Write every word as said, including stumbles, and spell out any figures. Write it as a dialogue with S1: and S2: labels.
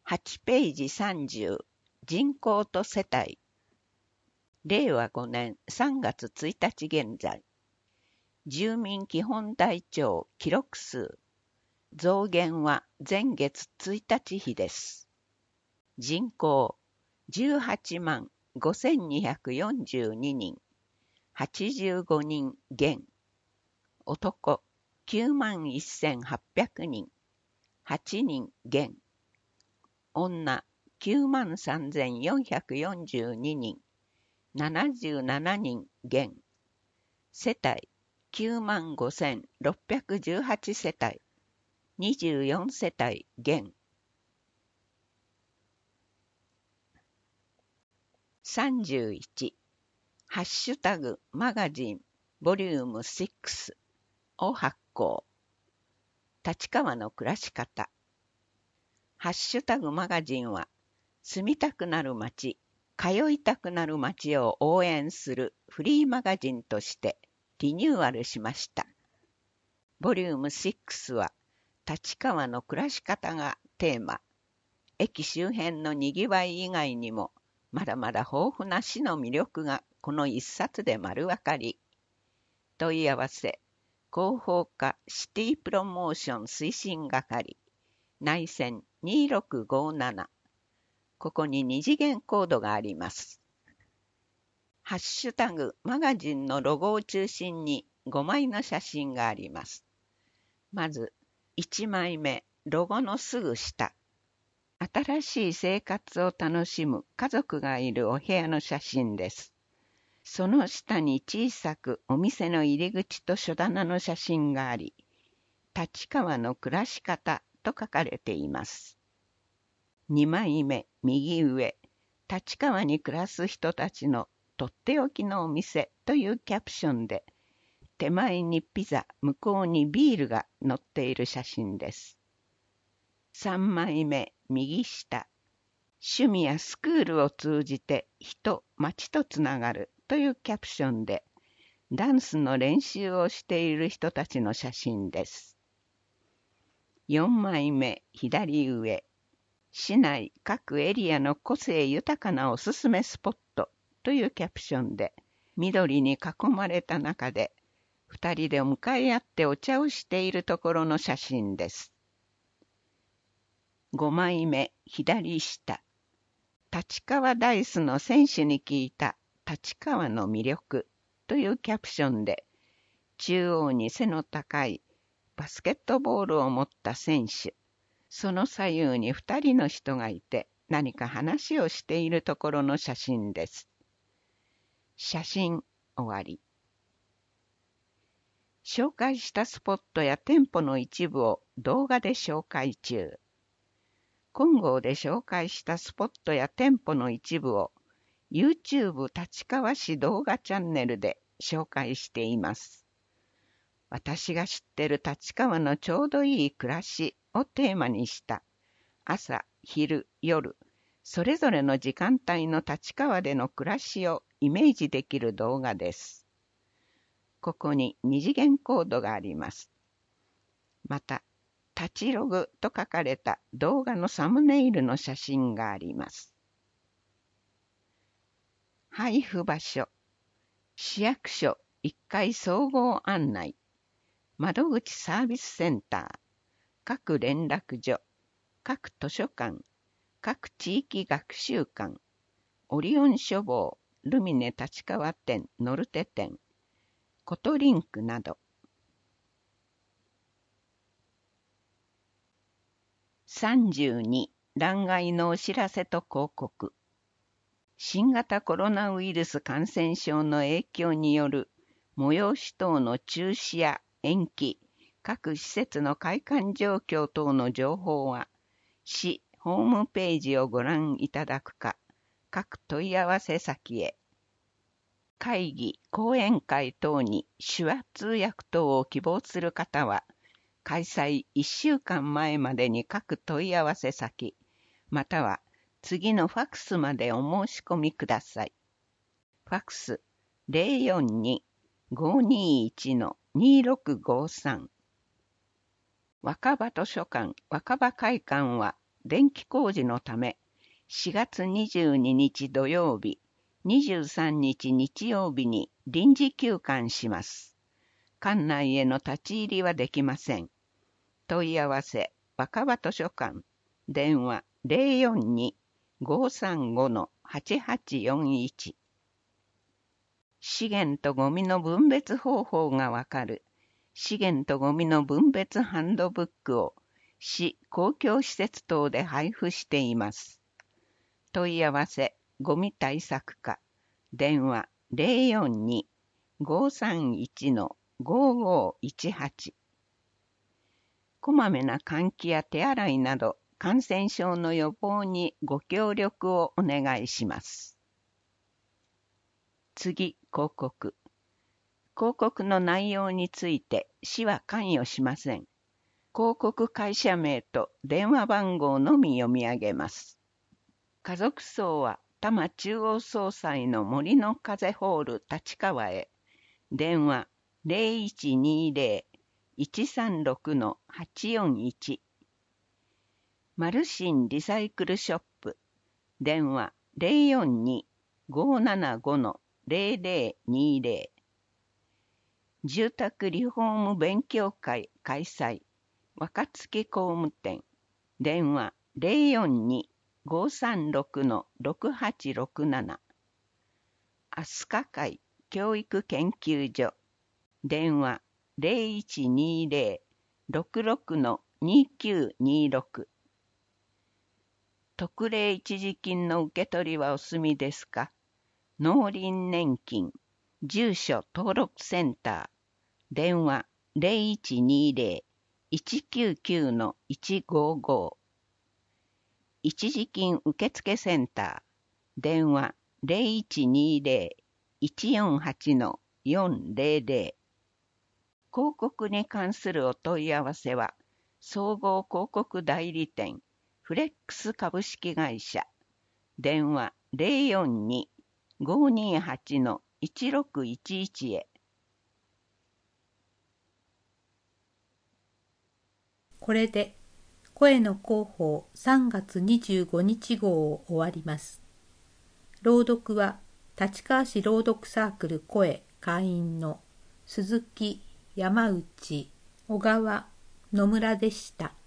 S1: はちページさんじゅう、人口と世帯。れいわごねんさんがつついたち現在。住民基本台帳記録数。増減は前月ついたち比です。人口じゅうはちまんごせんにひゃくよんじゅうににん。はちじゅうごにん減。男きゅうまんせんはっぴゃくにん。はちにん減。女きゅうまんさんぜんよんひゃくよんじゅうににん。ななじゅうななにん減。世帯きゅうまんごせんろっぴゃくじゅうはち世帯。にじゅうよん世帯減。さんじゅういちハッシュタグマガジンボリュームろくを発行。立川の暮らし方。ハッシュタグマガジンは住みたくなる街、通いたくなる街を応援するフリーマガジンとしてリニューアルしました。ボリュームろくは立川の暮らし方がテーマ。駅周辺のにぎわい以外にもまだまだ豊富な市の魅力がこの一冊で丸わかり。問い合わせ、広報課シティプロモーション推進係、内線にろくごなな。ここに二次元コードがあります。ハッシュタグマガジンのロゴを中心にごまいの写真があります。まずいちまいめ、ロゴのすぐ下。新しい生活を楽しむ家族がいるお部屋の写真です。その下に小さくお店の入り口と書棚の写真があり、立川の暮らし方と書かれています。にまいめ、右上、立川に暮らす人たちのとっておきのお店というキャプションで、手前にピザ、向こうにビールが載っている写真です。さんまいめ、右下、趣味やスクールを通じて人、街とつながるというキャプションで、ダンスの練習をしている人たちの写真です。よんまいめ、左上、市内各エリアの個性豊かなおすすめスポットというキャプションで、緑に囲まれた中で、二人で向かい合ってお茶をしているところの写真です。ごまいめ、左下。立川ダイスの選手に聞いた立川の魅力というキャプションで、中央に背の高いバスケットボールを持った選手、その左右に二人の人がいて何か話をしているところの写真です。写真終わり。紹介したスポットや店舗の一部を動画で紹介中。今号で紹介したスポットや店舗の一部を YouTube 立川市動画チャンネルで紹介しています。私が知ってる立川のちょうどいい暮らしをテーマにした朝、昼、夜、それぞれの時間帯の立川での暮らしをイメージできる動画です。ここに二次元コードがあります。また、立ちログと書かれた動画のサムネイルの写真があります。配布場所、市役所いっかい総合案内、窓口サービスセンター、各連絡所、各図書館、各地域学習館、オリオン書房、ルミネ立川店、ノルテ店、コトリンクなど。さんじゅうに欄外のお知らせと広告。新型コロナウイルス感染症の影響による催し等の中止や延期、各施設の開館状況等の情報は、市ホームページをご覧いただくか、各問い合わせ先へ。会議、講演会等に手話通訳等を希望する方は、開催いっしゅうかんまえまでに各問い合わせ先、または次のファクスまでお申し込みください。ファクス ゼロよんに ごーにーいち にーろくごーさん。若葉図書館若葉会館は電気工事のため、しがつにじゅうににち土曜日、にじゅうさんにち日曜日に臨時休館します。館内への立ち入りはできません。問い合わせ、若葉図書館、電話 ゼロよんに ごーさんご はちはちよんいち。資源とゴミの分別方法がわかる資源とゴミの分別ハンドブックを市公共施設等で配布しています。問い合わせ、ゴミ対策課、電話 ゼロよんに ごーさんいち ごーごーいちはち。こまめな換気や手洗いなど感染症の予防にご協力をお願いします。次、広告。広告の内容について市は関与しません。広告会社名と電話番号のみ読み上げます。家族葬は多摩中央総裁の森の風ホール立川へ。電話 ゼロいちにゼロ いちさんろく はちよんいち。マルシンリサイクルショップ。電話 ゼロよんに ごーななご ゼロゼロにゼロ。住宅リフォーム勉強会開催。若槻工務店。電話 ゼロよんに ごーさんろく ろくはちろくなな。飛鳥会教育研究所。電話 ゼロいちにゼロ ろくろく にきゅうにろく。特例一時金の受け取りはお済みですか？農林年金住所登録センター。電話 ゼロいちにゼロ いちきゅうきゅう いちごーごー。一時金受付センター。電話 ゼロいちにゼロ いちよんはち よんゼロゼロ。広告に関するお問い合わせは、総合広告代理店フレックス株式会社。電話 ゼロよんに ごーにーはち いちろくいちいち へ。
S2: これで声の広報さんがつにじゅうごにち号を終わります。朗読は立川市朗読サークル声会員の鈴木、山内、小川、野村でした。